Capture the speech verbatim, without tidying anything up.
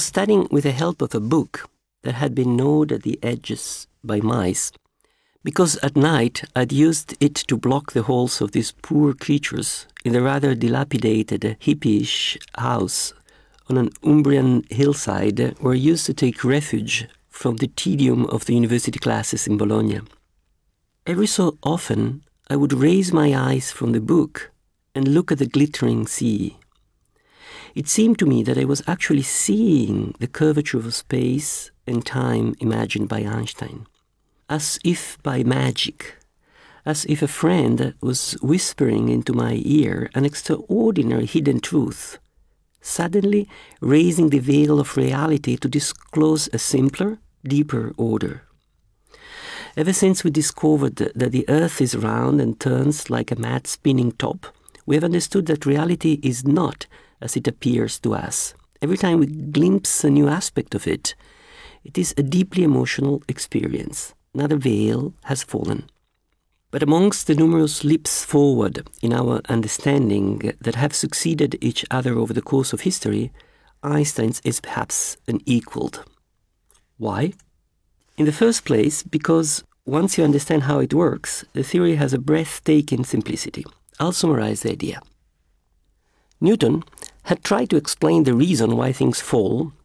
Studying with the help of a book that had been gnawed at the edges by mice, because at night I'd used it to block the holes of these poor creatures in the rather dilapidated hippie-ish house on an Umbrian hillside where I used to take refuge from the tedium of the university classes in Bologna. Every so often I would raise my eyes from the book and look at the glittering sea. It seemed to me that I was actually seeing the curvature of space and time imagined by Einstein, as if by magic, as if a friend was whispering into my ear an extraordinary hidden truth, suddenly raising the veil of reality to disclose a simpler, deeper order. Ever since we discovered that the Earth is round and turns like a mad spinning top, we have understood that reality is not as it appears to us. Every time we glimpse a new aspect of it, it is a deeply emotional experience. Another veil has fallen. But amongst the numerous leaps forward in our understanding that have succeeded each other over the course of history, Einstein's is perhaps unequaled. Why? In the first place, because once you understand how it works, the theory has a breathtaking simplicity. I'll summarize the idea. Newton had tried to explain the reason why things fall